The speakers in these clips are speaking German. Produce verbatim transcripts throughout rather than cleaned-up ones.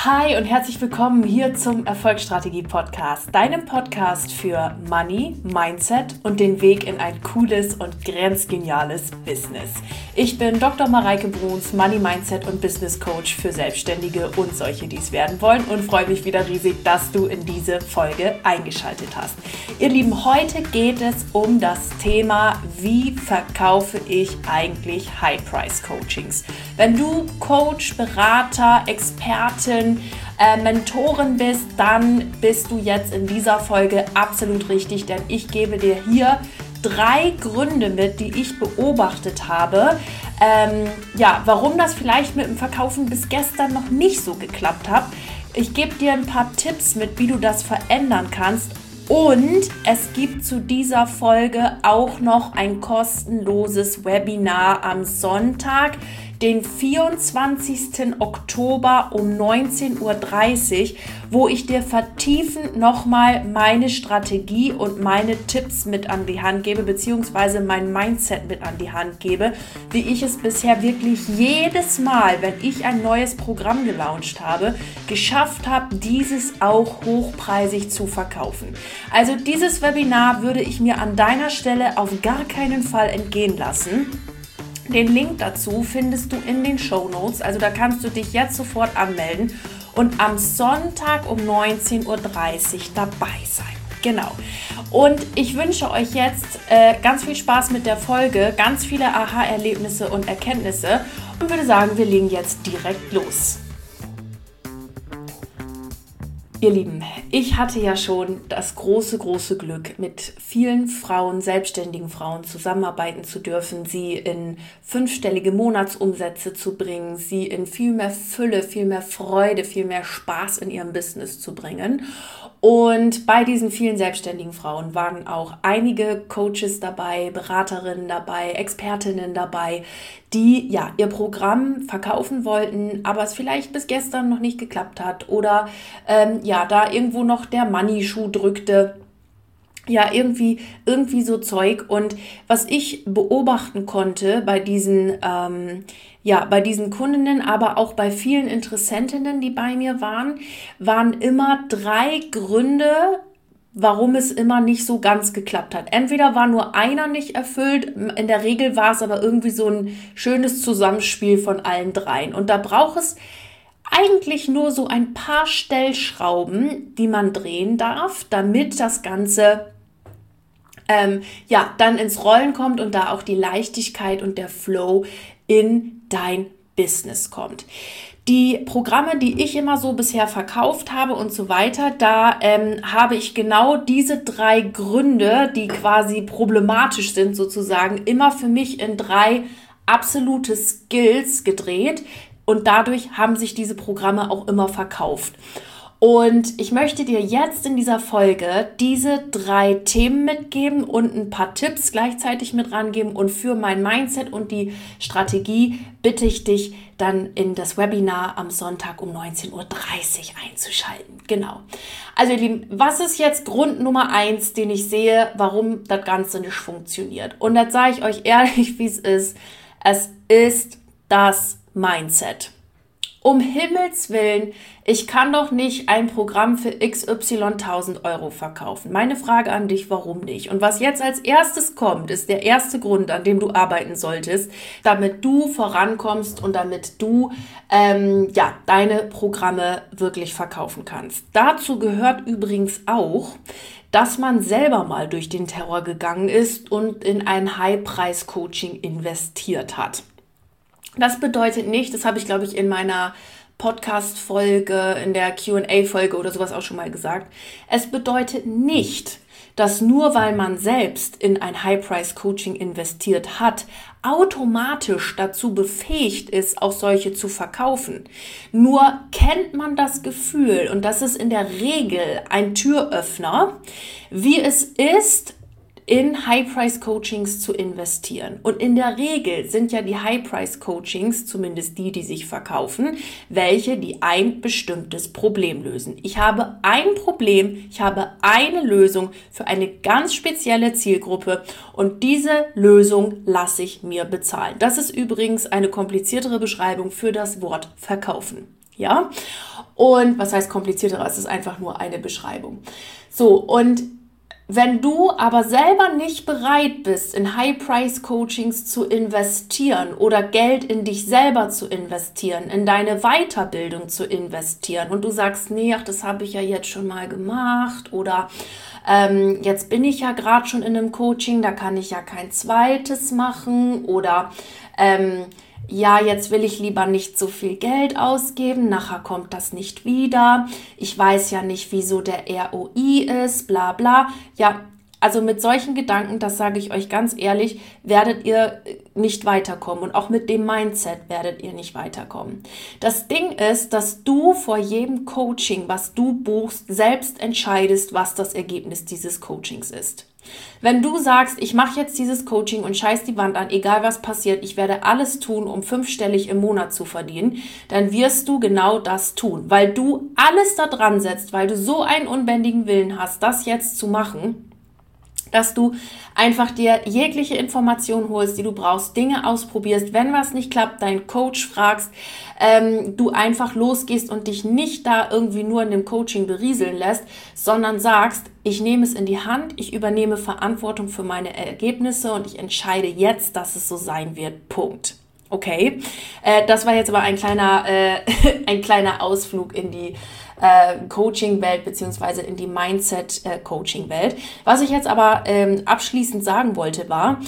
Hi und herzlich willkommen hier zum Erfolgsstrategie-Podcast, deinem Podcast für Money, Mindset und den Weg in ein cooles und grenzgeniales Business. Ich bin Doktor Mareike Bruns, Money, Mindset und Business Coach für Selbstständige und solche, die es werden wollen, und freue mich wieder riesig, dass du in diese Folge eingeschaltet hast. Ihr Lieben, heute geht es um das Thema, wie verkaufe ich eigentlich High-Price-Coachings? Wenn du Coach, Berater, Expertin, Äh, Mentorin bist, dann bist du jetzt in dieser Folge absolut richtig, denn ich gebe dir hier drei Gründe mit, die ich beobachtet habe, ähm, ja, warum das vielleicht mit dem Verkaufen bis gestern noch nicht so geklappt hat. Ich gebe dir ein paar Tipps mit, wie du das verändern kannst. Und es gibt zu dieser Folge auch noch ein kostenloses Webinar am Sonntag, den vierundzwanzigsten Oktober um neunzehn Uhr dreißig, wo ich dir vertiefend nochmal meine Strategie und meine Tipps mit an die Hand gebe, beziehungsweise mein Mindset mit an die Hand gebe, wie ich es bisher wirklich jedes Mal, wenn ich ein neues Programm gelauncht habe, geschafft habe, dieses auch hochpreisig zu verkaufen. Also dieses Webinar würde ich mir an deiner Stelle auf gar keinen Fall entgehen lassen. Den Link dazu findest du in den Shownotes, also da kannst du dich jetzt sofort anmelden und am Sonntag um neunzehn Uhr dreißig dabei sein. Genau. Und ich wünsche euch jetzt äh, ganz viel Spaß mit der Folge, ganz viele Aha-Erlebnisse und Erkenntnisse und würde sagen, wir legen jetzt direkt los. Ihr Lieben, ich hatte ja schon das große, große Glück, mit vielen Frauen, selbstständigen Frauen zusammenarbeiten zu dürfen, sie in fünfstellige Monatsumsätze zu bringen, sie in viel mehr Fülle, viel mehr Freude, viel mehr Spaß in ihrem Business zu bringen. Und bei diesen vielen selbstständigen Frauen waren auch einige Coaches dabei, Beraterinnen dabei, Expertinnen dabei, die ja ihr Programm verkaufen wollten, aber es vielleicht bis gestern noch nicht geklappt hat oder ähm, ja da irgendwo noch der Money-Schuh drückte. Ja, irgendwie, irgendwie so Zeug. Und was ich beobachten konnte bei diesen, ähm, ja, bei diesen Kundinnen, aber auch bei vielen Interessentinnen, die bei mir waren, waren immer drei Gründe, warum es immer nicht so ganz geklappt hat. Entweder war nur einer nicht erfüllt, in der Regel war es aber irgendwie so ein schönes Zusammenspiel von allen dreien. Und da braucht es eigentlich nur so ein paar Stellschrauben, die man drehen darf, damit das Ganze ähm, ja dann ins Rollen kommt und da auch die Leichtigkeit und der Flow in dein Business kommt. Die Programme, die ich immer so bisher verkauft habe und so weiter, da ähm, habe ich genau diese drei Gründe, die quasi problematisch sind sozusagen, immer für mich in drei absolute Skills gedreht und dadurch haben sich diese Programme auch immer verkauft. Und ich möchte dir jetzt in dieser Folge diese drei Themen mitgeben und ein paar Tipps gleichzeitig mit rangeben. Und für mein Mindset und die Strategie bitte ich dich, dann in das Webinar am Sonntag um neunzehn Uhr dreißig einzuschalten. Genau. Also ihr Lieben, was ist jetzt Grund Nummer eins, den ich sehe, warum das Ganze nicht funktioniert? Und das sage ich euch ehrlich, wie es ist. Es ist das Mindset. Um Himmels Willen, ich kann doch nicht ein Programm für X Y tausend Euro verkaufen. Meine Frage an dich, warum nicht? Und was jetzt als erstes kommt, ist der erste Grund, an dem du arbeiten solltest, damit du vorankommst und damit du ähm, ja, deine Programme wirklich verkaufen kannst. Dazu gehört übrigens auch, dass man selber mal durch den Terror gegangen ist und in ein High-Price-Coaching investiert hat. Das bedeutet nicht, das habe ich, glaube ich, in meiner Podcast-Folge, in der Q und A-Folge oder sowas auch schon mal gesagt. Es bedeutet nicht, dass nur weil man selbst in ein High-Price-Coaching investiert hat, automatisch dazu befähigt ist, auch solche zu verkaufen. Nur kennt man das Gefühl, und das ist in der Regel ein Türöffner, wie es ist, in High-Price-Coachings zu investieren. Und in der Regel sind ja die High-Price-Coachings, zumindest die, die sich verkaufen, welche, die ein bestimmtes Problem lösen. Ich habe ein Problem, ich habe eine Lösung für eine ganz spezielle Zielgruppe und diese Lösung lasse ich mir bezahlen. Das ist übrigens eine kompliziertere Beschreibung für das Wort verkaufen. Ja? Und was heißt komplizierter? Es ist einfach nur eine Beschreibung. So, und wenn du aber selber nicht bereit bist, in High-Price-Coachings zu investieren oder Geld in dich selber zu investieren, in deine Weiterbildung zu investieren und du sagst, nee, ach, das habe ich ja jetzt schon mal gemacht oder ähm, jetzt bin ich ja gerade schon in einem Coaching, da kann ich ja kein zweites machen oder ähm, ja, jetzt will ich lieber nicht so viel Geld ausgeben, nachher kommt das nicht wieder. Ich weiß ja nicht, wieso der R O I ist, bla bla. Ja, also mit solchen Gedanken, das sage ich euch ganz ehrlich, werdet ihr nicht weiterkommen. Und auch mit dem Mindset werdet ihr nicht weiterkommen. Das Ding ist, dass du vor jedem Coaching, was du buchst, selbst entscheidest, was das Ergebnis dieses Coachings ist. Wenn du sagst, ich mache jetzt dieses Coaching und scheiß die Wand an, egal was passiert, ich werde alles tun, um fünfstellig im Monat zu verdienen, dann wirst du genau das tun, weil du alles da dran setzt, weil du so einen unbändigen Willen hast, das jetzt zu machen, dass du einfach dir jegliche Information holst, die du brauchst, Dinge ausprobierst, wenn was nicht klappt, deinen Coach fragst, ähm, du einfach losgehst und dich nicht da irgendwie nur in dem Coaching berieseln lässt, sondern sagst, ich nehme es in die Hand, ich übernehme Verantwortung für meine Ergebnisse und ich entscheide jetzt, dass es so sein wird. Punkt. Okay, äh, das war jetzt aber ein kleiner, äh, ein kleiner Ausflug in die äh, Coaching-Welt beziehungsweise in die Mindset-Coaching-Welt. Was ich jetzt aber ähm, abschließend sagen wollte war,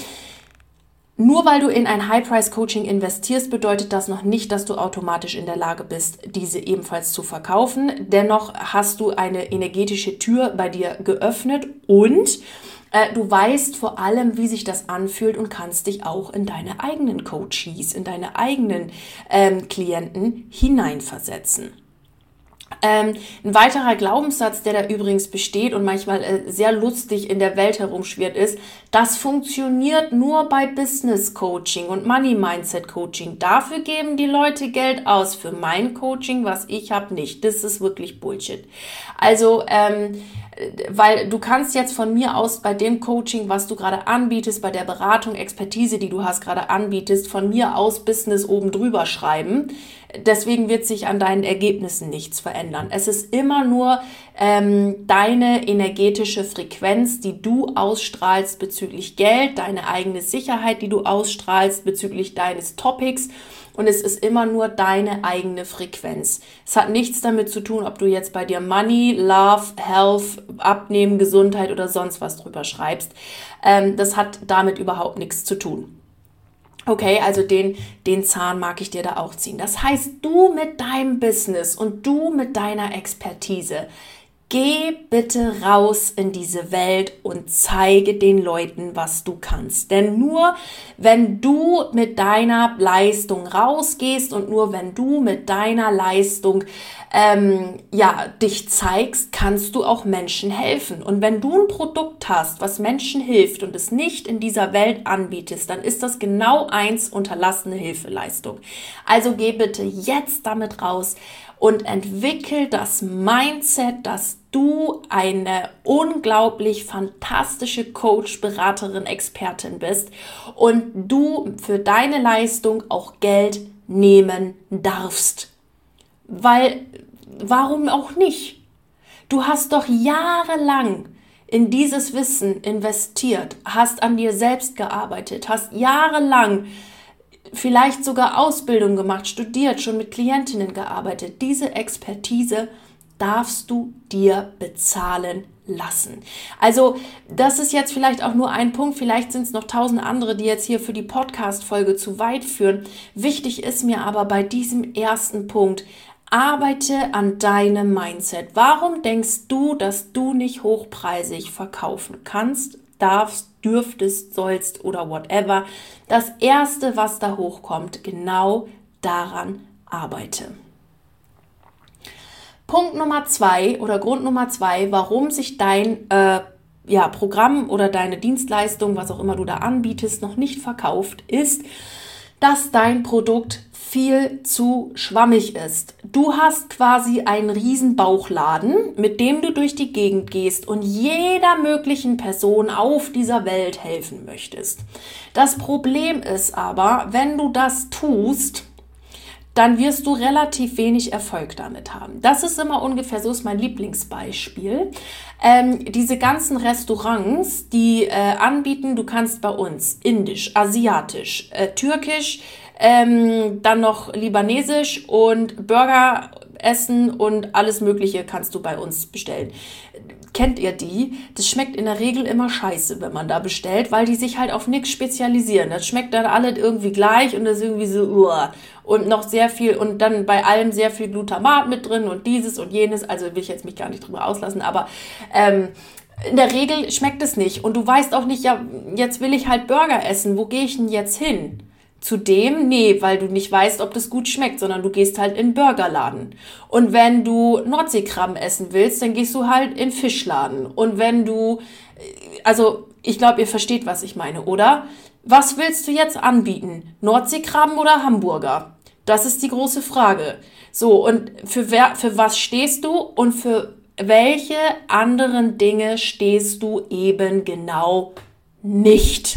nur weil du in ein High-Price-Coaching investierst, bedeutet das noch nicht, dass du automatisch in der Lage bist, diese ebenfalls zu verkaufen. Dennoch hast du eine energetische Tür bei dir geöffnet und äh, du weißt vor allem, wie sich das anfühlt und kannst dich auch in deine eigenen Coaches, in deine eigenen ähm, Klienten hineinversetzen. Ähm, ein weiterer Glaubenssatz, der da übrigens besteht und manchmal äh, sehr lustig in der Welt herumschwirrt, ist, das funktioniert nur bei Business Coaching und Money Mindset Coaching. Dafür geben die Leute Geld aus, für mein Coaching, was ich habe, nicht. Das ist wirklich Bullshit. Also, ähm, weil du kannst jetzt von mir aus bei dem Coaching, was du gerade anbietest, bei der Beratung, Expertise, die du hast, gerade anbietest, von mir aus Business oben drüber schreiben. Deswegen wird sich an deinen Ergebnissen nichts verändern. Es ist immer nur ähm, deine energetische Frequenz, die du ausstrahlst bezüglich Geld, deine eigene Sicherheit, die du ausstrahlst bezüglich deines Topics. Und es ist immer nur deine eigene Frequenz. Es hat nichts damit zu tun, ob du jetzt bei dir Money, Love, Health, Abnehmen, Gesundheit oder sonst was drüber schreibst. Ähm, das hat damit überhaupt nichts zu tun. Okay, also den, den Zahn mag ich dir da auch ziehen. Das heißt, du mit deinem Business und du mit deiner Expertise, geh bitte raus in diese Welt und zeige den Leuten, was du kannst. Denn nur wenn du mit deiner Leistung rausgehst und nur wenn du mit deiner Leistung ähm, ja, dich zeigst, kannst du auch Menschen helfen. Und wenn du ein Produkt hast, was Menschen hilft und es nicht in dieser Welt anbietest, dann ist das genau eins unterlassene Hilfeleistung. Also geh bitte jetzt damit raus und entwickel das Mindset, dass du eine unglaublich fantastische Coach, Beraterin, Expertin bist und du für deine Leistung auch Geld nehmen darfst. Weil, warum auch nicht? Du hast doch jahrelang in dieses Wissen investiert, hast an dir selbst gearbeitet, hast jahrelang vielleicht sogar Ausbildung gemacht, studiert, schon mit Klientinnen gearbeitet. Diese Expertise darfst du dir bezahlen lassen. Also das ist jetzt vielleicht auch nur ein Punkt, vielleicht sind es noch tausend andere, die jetzt hier für die Podcast-Folge zu weit führen. Wichtig ist mir aber bei diesem ersten Punkt, arbeite an deinem Mindset. Warum denkst du, dass du nicht hochpreisig verkaufen kannst, darfst, dürftest, sollst oder whatever? Das Erste, was da hochkommt, genau daran arbeite. Punkt Nummer zwei oder Grund Nummer zwei, warum sich dein äh, ja, Programm oder deine Dienstleistung, was auch immer du da anbietest, noch nicht verkauft, ist, dass dein Produkt viel zu schwammig ist. Du hast quasi einen riesen Bauchladen, mit dem du durch die Gegend gehst und jeder möglichen Person auf dieser Welt helfen möchtest. Das Problem ist aber, wenn du das tust, dann wirst du relativ wenig Erfolg damit haben. Das ist immer ungefähr, so ist mein Lieblingsbeispiel. Ähm, diese ganzen Restaurants, die äh, anbieten, du kannst bei uns indisch, asiatisch, äh, türkisch, ähm, dann noch libanesisch und Burger essen und alles Mögliche kannst du bei uns bestellen. Kennt ihr die? Das schmeckt in der Regel immer scheiße, wenn man da bestellt, weil die sich halt auf nichts spezialisieren. Das schmeckt dann alles irgendwie gleich und das ist irgendwie so, uah. Und noch sehr viel, und dann bei allem sehr viel Glutamat mit drin und dieses und jenes, also will ich jetzt mich gar nicht drüber auslassen, aber ähm, in der Regel schmeckt es nicht. Und du weißt auch nicht, ja, jetzt will ich halt Burger essen, wo gehe ich denn jetzt hin? Zu dem? Nee, weil du nicht weißt, ob das gut schmeckt, sondern du gehst halt in den Burgerladen. Und wenn du Nordseekrabben essen willst, dann gehst du halt in den Fischladen. Und wenn du, also ich glaube, ihr versteht, was ich meine, oder? Was willst du jetzt anbieten? Nordseekrabben oder Hamburger? Das ist die große Frage. So, und für wer, für was stehst du und für welche anderen Dinge stehst du eben genau nicht?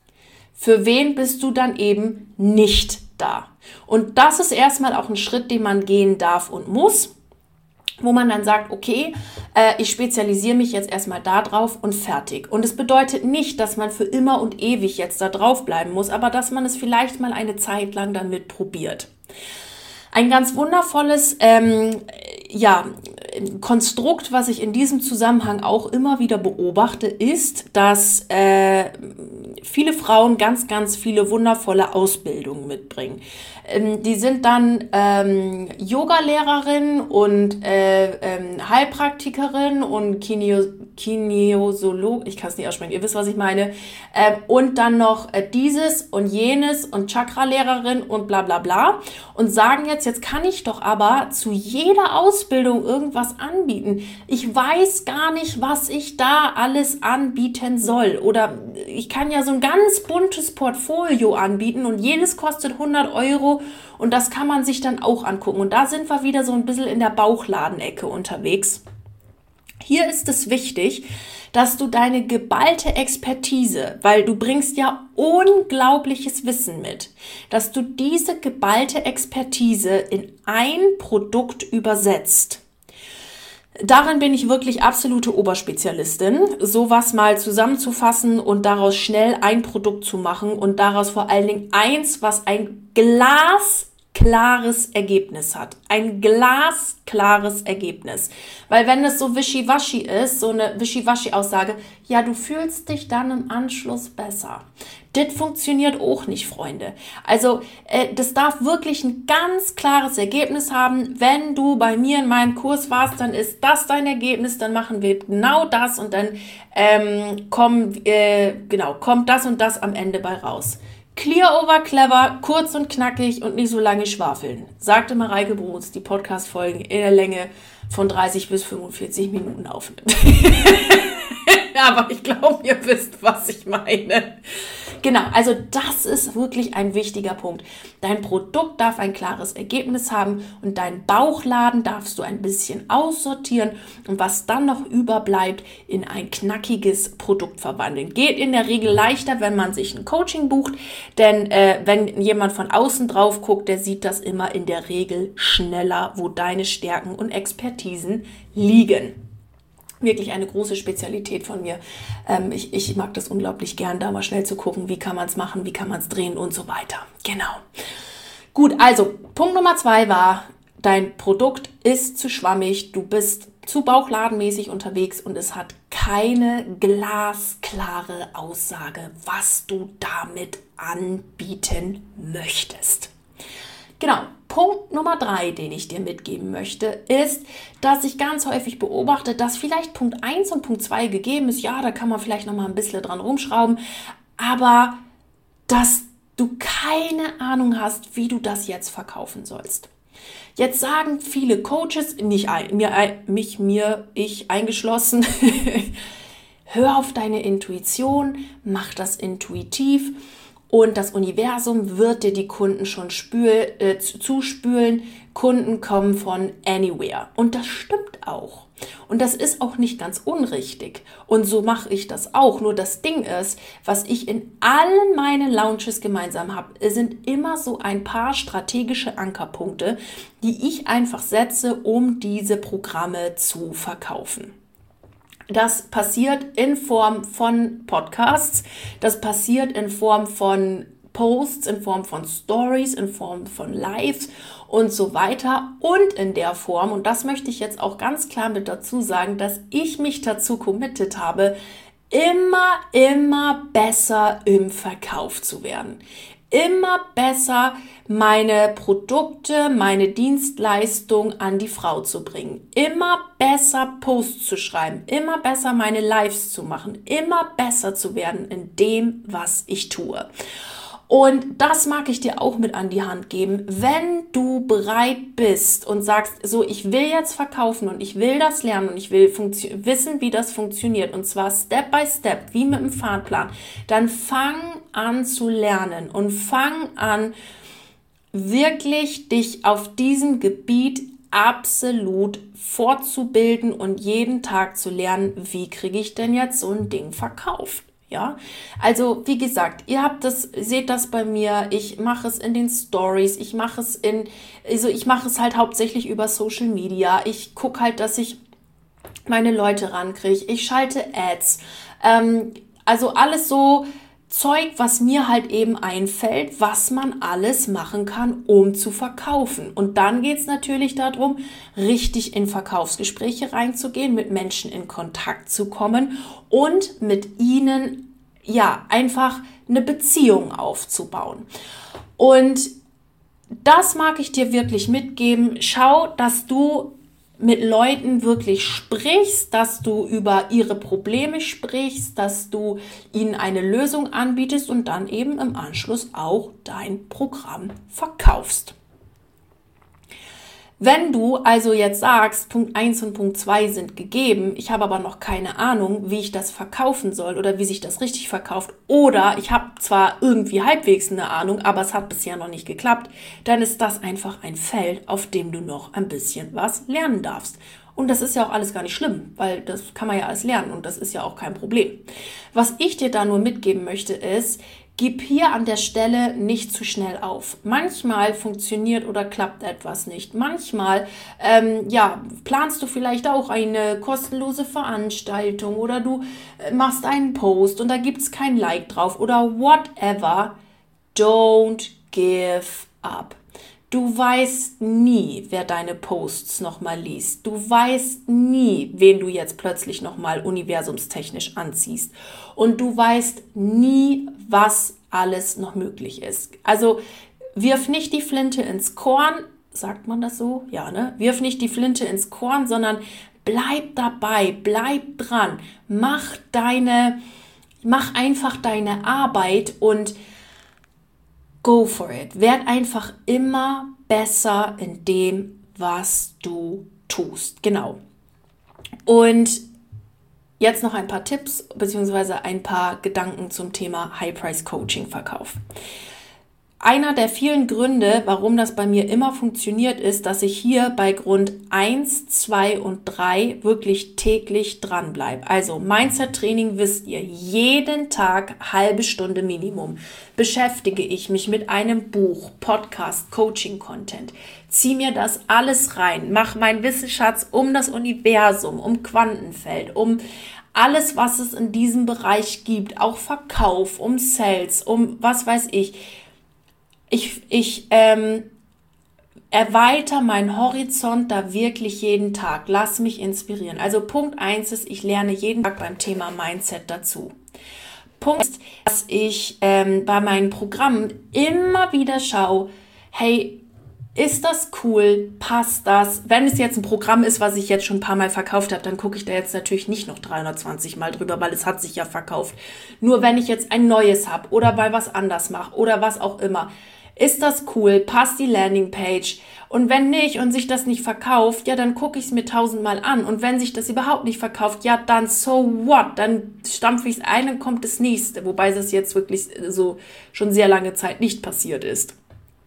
Für wen bist du dann eben nicht da? Und das ist erstmal auch ein Schritt, den man gehen darf und muss, wo man dann sagt, okay, äh, ich spezialisiere mich jetzt erstmal da drauf und fertig. Und es bedeutet nicht, dass man für immer und ewig jetzt da drauf bleiben muss, aber dass man es vielleicht mal eine Zeit lang damit probiert. Ein ganz wundervolles ähm, ja, Konstrukt, was ich in diesem Zusammenhang auch immer wieder beobachte, ist, dass äh, viele Frauen ganz, ganz viele wundervolle Ausbildungen mitbringen. Ähm, die sind dann ähm, Yoga-Lehrerin und äh, ähm, Heilpraktikerin und Kineo, Kinesiolog, ich kann es nicht aussprechen, ihr wisst, was ich meine, äh, und dann noch äh, dieses und jenes und Chakra-Lehrerin und bla bla bla und sagen jetzt, jetzt kann ich doch aber zu jeder Ausbildung irgendwas anbieten. Ich weiß gar nicht, was ich da alles anbieten soll. Oder ich kann ja so ein ganz buntes Portfolio anbieten und jedes kostet hundert Euro und das kann man sich dann auch angucken. Und da sind wir wieder so ein bisschen in der Bauchladenecke unterwegs. Hier ist es wichtig, dass du deine geballte Expertise, weil du bringst ja unglaubliches Wissen mit, dass du diese geballte Expertise in ein Produkt übersetzt. Darin bin ich wirklich absolute Oberspezialistin, sowas mal zusammenzufassen und daraus schnell ein Produkt zu machen und daraus vor allen Dingen eins, was ein glasklares Ergebnis hat. Ein glasklares Ergebnis. Weil wenn es so wischiwaschi ist, so eine wischiwaschi-Aussage, ja, du fühlst dich dann im Anschluss besser. Das funktioniert auch nicht, Freunde. Also äh, das darf wirklich ein ganz klares Ergebnis haben. Wenn du bei mir in meinem Kurs warst, dann ist das dein Ergebnis, dann machen wir genau das und dann ähm, komm, äh, genau, kommt das und das am Ende bei raus. Clear over clever, kurz und knackig und nicht so lange schwafeln, sagte Mareike Bruns, die Podcast-Folgen in der Länge von dreißig bis fünfundvierzig Minuten aufnimmt. Aber ich glaube, ihr wisst, was ich meine. Genau, also das ist wirklich ein wichtiger Punkt. Dein Produkt darf ein klares Ergebnis haben und deinen Bauchladen darfst du ein bisschen aussortieren und was dann noch überbleibt, in ein knackiges Produkt verwandeln. Geht in der Regel leichter, wenn man sich ein Coaching bucht, denn äh, wenn jemand von außen drauf guckt, der sieht das immer in der Regel schneller, wo deine Stärken und Expertisen liegen. Wirklich eine große Spezialität von mir. Ähm, ich, ich mag das unglaublich gern, da mal schnell zu gucken, wie kann man es machen, wie kann man es drehen und so weiter. Genau. Gut, also Punkt Nummer zwei war, dein Produkt ist zu schwammig, du bist zu bauchladenmäßig unterwegs und es hat keine glasklare Aussage, was du damit anbieten möchtest. Genau, Punkt Nummer drei, den ich dir mitgeben möchte, ist, dass ich ganz häufig beobachte, dass vielleicht Punkt eins und Punkt zwei gegeben ist. Ja, da kann man vielleicht noch mal ein bisschen dran rumschrauben, aber dass du keine Ahnung hast, wie du das jetzt verkaufen sollst. Jetzt sagen viele Coaches, nicht mir, mich, mir, ich eingeschlossen, hör auf deine Intuition, mach das intuitiv. Und das Universum wird dir die Kunden schon spül, äh, zuspülen. Kunden kommen von anywhere. Und das stimmt auch. Und das ist auch nicht ganz unrichtig. Und so mache ich das auch. Nur das Ding ist, was ich in allen meinen Launches gemeinsam habe, sind immer so ein paar strategische Ankerpunkte, die ich einfach setze, um diese Programme zu verkaufen. Das passiert in Form von Podcasts, das passiert in Form von Posts, in Form von Stories, in Form von Lives und so weiter und in der Form, und das möchte ich jetzt auch ganz klar mit dazu sagen, dass ich mich dazu committed habe, immer, immer besser im Verkauf zu werden. Immer besser meine Produkte, meine Dienstleistung an die Frau zu bringen. Immer besser Posts zu schreiben. Immer besser meine Lives zu machen. Immer besser zu werden in dem, was ich tue. Und das mag ich dir auch mit an die Hand geben, wenn du bereit bist und sagst, so, ich will jetzt verkaufen und ich will das lernen und ich will funktio- wissen, wie das funktioniert, und zwar Step by Step, wie mit einem Fahrplan, dann fang an zu lernen und fang an, wirklich dich auf diesem Gebiet absolut fortzubilden und jeden Tag zu lernen, wie kriege ich denn jetzt so ein Ding verkauft. Ja, also wie gesagt, ihr habt das, seht das bei mir, ich mache es in den Stories, ich mache es in, also ich mache es halt hauptsächlich über Social Media, ich gucke halt, dass ich meine Leute rankriege, ich schalte Ads, ähm, also alles so Zeug, was mir halt eben einfällt, was man alles machen kann, um zu verkaufen. Und dann geht es natürlich darum, richtig in Verkaufsgespräche reinzugehen, mit Menschen in Kontakt zu kommen und mit ihnen, ja, einfach eine Beziehung aufzubauen. Und das mag ich dir wirklich mitgeben. Schau, dass du mit Leuten wirklich sprichst, dass du über ihre Probleme sprichst, dass du ihnen eine Lösung anbietest und dann eben im Anschluss auch dein Programm verkaufst. Wenn du also jetzt sagst, Punkt eins und Punkt zwei sind gegeben, ich habe aber noch keine Ahnung, wie ich das verkaufen soll oder wie sich das richtig verkauft, oder ich habe zwar irgendwie halbwegs eine Ahnung, aber es hat bisher noch nicht geklappt, dann ist das einfach ein Feld, auf dem du noch ein bisschen was lernen darfst. Und das ist ja auch alles gar nicht schlimm, weil das kann man ja alles lernen und das ist ja auch kein Problem. Was ich dir da nur mitgeben möchte ist, gib hier an der Stelle nicht zu schnell auf. Manchmal funktioniert oder klappt etwas nicht. Manchmal ähm, ja, planst du vielleicht auch eine kostenlose Veranstaltung oder du äh, machst einen Post und da gibt es kein Like drauf oder whatever. Don't give up. Du weißt nie, wer deine Posts nochmal liest. Du weißt nie, wen du jetzt plötzlich nochmal universumstechnisch anziehst. Und du weißt nie, was alles noch möglich ist. Also wirf nicht die Flinte ins Korn, sagt man das so? Ja, ne? Wirf nicht die Flinte ins Korn, sondern bleib dabei, bleib dran. Mach deine, mach einfach deine Arbeit und go for it. Werd einfach immer besser in dem, was du tust. Genau. Und jetzt noch ein paar Tipps bzw. ein paar Gedanken zum Thema High-Price-Coaching-Verkauf. Einer der vielen Gründe, warum das bei mir immer funktioniert, ist, dass ich hier bei Grund eins, zwei und drei wirklich täglich dranbleibe. Also Mindset-Training wisst ihr, jeden Tag halbe Stunde Minimum beschäftige ich mich mit einem Buch, Podcast, Coaching-Content. Zieh mir das alles rein, mach meinen Wissensschatz um das Universum, um Quantenfeld, um alles, was es in diesem Bereich gibt, auch Verkauf, um Sales, um was weiß ich. Ich, ich ähm, erweitere meinen Horizont da wirklich jeden Tag. Lass mich inspirieren. Also Punkt eins ist, ich lerne jeden Tag beim Thema Mindset dazu. Punkt ist, dass ich ähm, bei meinen Programmen immer wieder schaue, hey, ist das cool? Passt das? Wenn es jetzt ein Programm ist, was ich jetzt schon ein paar Mal verkauft habe, dann gucke ich da jetzt natürlich nicht noch dreihundertzwanzig Mal drüber, weil es hat sich ja verkauft. Nur wenn ich jetzt ein neues habe oder bei was anders mache oder was auch immer, ist das cool? Passt die Landingpage? Und wenn nicht und sich das nicht verkauft, ja, dann gucke ich es mir tausendmal an. Und wenn sich das überhaupt nicht verkauft, ja, dann so what? Dann stampfe ich es ein und kommt das nächste. Wobei das jetzt wirklich so schon sehr lange Zeit nicht passiert ist.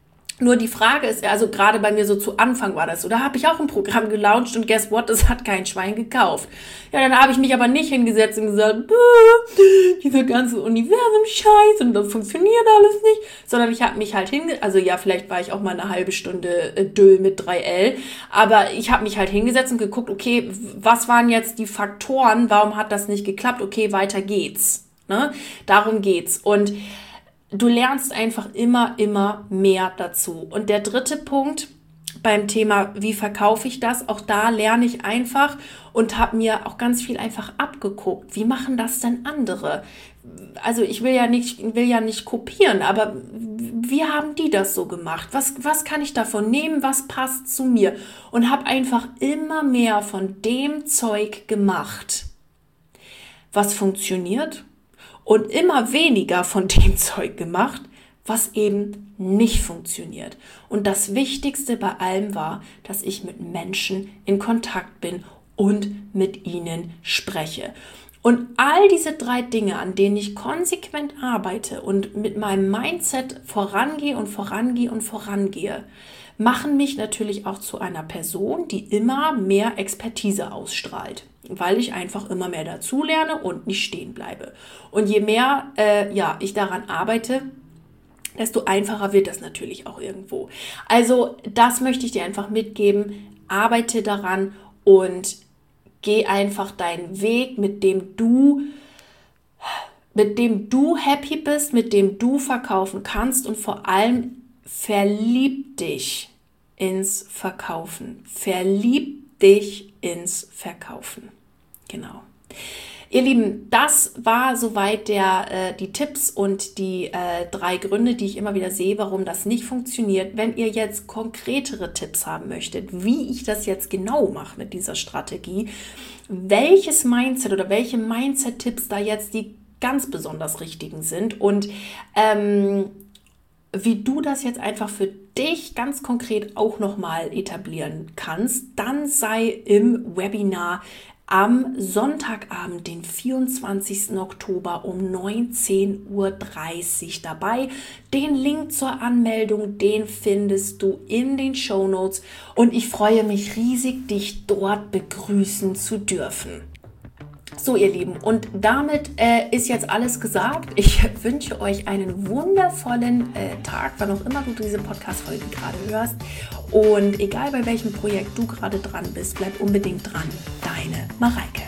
Nur die Frage ist, also gerade bei mir so zu Anfang war das so, da habe ich auch ein Programm gelauncht und guess what, das hat kein Schwein gekauft. Ja, dann habe ich mich aber nicht hingesetzt und gesagt, dieser ganze Universum-Scheiß und das funktioniert alles nicht, sondern ich habe mich halt hingesetzt, also ja, vielleicht war ich auch mal eine halbe Stunde äh, Düll mit drei L, aber ich habe mich halt hingesetzt und geguckt, okay, was waren jetzt die Faktoren, warum hat das nicht geklappt, okay, weiter geht's. Ne? Darum geht's. Und du lernst einfach immer, immer mehr dazu. Und der dritte Punkt beim Thema, wie verkaufe ich das? Auch da lerne ich einfach und habe mir auch ganz viel einfach abgeguckt. Wie machen das denn andere? Also ich will ja nicht, will ja nicht kopieren, aber wie haben die das so gemacht? Was, was kann ich davon nehmen? Was passt zu mir? Und habe einfach immer mehr von dem Zeug gemacht, was funktioniert. Und immer weniger von dem Zeug gemacht, was eben nicht funktioniert. Und das Wichtigste bei allem war, dass ich mit Menschen in Kontakt bin und mit ihnen spreche. Und all diese drei Dinge, an denen ich konsequent arbeite und mit meinem Mindset vorangehe und vorangehe und vorangehe, machen mich natürlich auch zu einer Person, die immer mehr Expertise ausstrahlt, weil ich einfach immer mehr dazulerne und nicht stehen bleibe. Und je mehr äh, ja, ich daran arbeite, desto einfacher wird das natürlich auch irgendwo. Also das möchte ich dir einfach mitgeben. Arbeite daran und geh einfach deinen Weg, mit dem du, mit dem du happy bist, mit dem du verkaufen kannst und vor allem verlieb dich ins Verkaufen. Verlieb dich ins Verkaufen. Genau. Ihr Lieben, das war soweit der, äh, die Tipps und die äh, drei Gründe, die ich immer wieder sehe, warum das nicht funktioniert. Wenn ihr jetzt konkretere Tipps haben möchtet, wie ich das jetzt genau mache mit dieser Strategie, welches Mindset oder welche Mindset-Tipps da jetzt die ganz besonders richtigen sind und ähm, wie du das jetzt einfach für dich ganz konkret auch nochmal etablieren kannst, dann sei im Webinar am Sonntagabend, den vierundzwanzigsten Oktober um neunzehn Uhr dreißig dabei. Den Link zur Anmeldung, den findest du in den Shownotes und ich freue mich riesig, dich dort begrüßen zu dürfen. So, ihr Lieben, und damit äh, ist jetzt alles gesagt. Ich wünsche euch einen wundervollen äh, Tag, wann auch immer du diese Podcast-Folge gerade hörst. Und egal bei welchem Projekt du gerade dran bist, bleib unbedingt dran. Deine Mareike.